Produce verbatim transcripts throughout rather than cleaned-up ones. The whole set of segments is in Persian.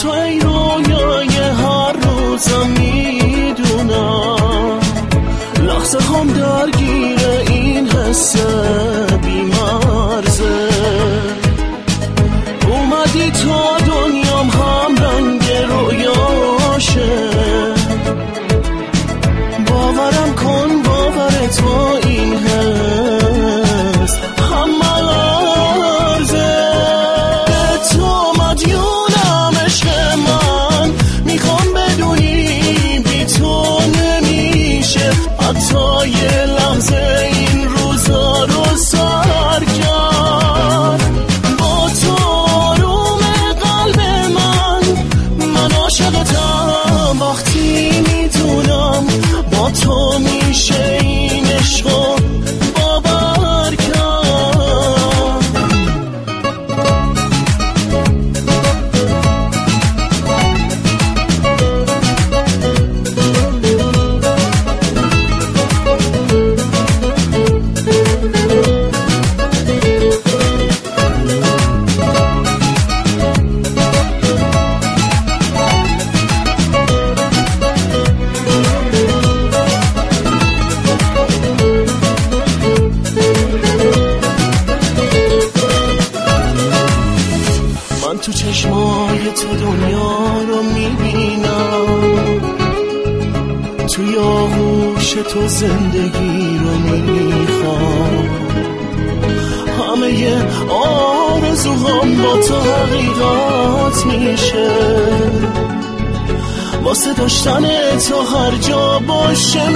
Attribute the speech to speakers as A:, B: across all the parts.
A: تو ای رویای هر روزم میدونم، لحظه هم درگیر این حس بی‌مرزه. اومدی تا دنیام هم رنگ رویاشه، باورم کن باور تو این حس هم مرزه. تو مدیونم عشق من، میخوام بدونی بی تو نمیشه حتی یه لحظه این روزا رو سر کرد. با تو آروم قلب من، من عاشقتم وقتی میدونم با تو میشه این عشقو باور کرد. من تو چشمای تو دنیا رو میبینم، توی آغوش تو زندگی رو میخوام، همه آرزوهام با تو حقیقت میشه، واسه داشتن تو هر جا باشه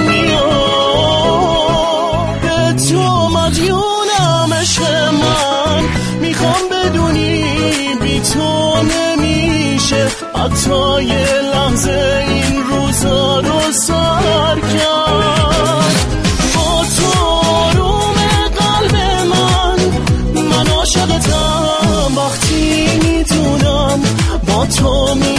A: میاد. تو مدیونم عشق من، میخوام بدونی بی تو نمیشه حتی یه لحظه این روزا رو سر کرد. با تو آروم قلب من، من عاشقتم وقتی میدونم با تو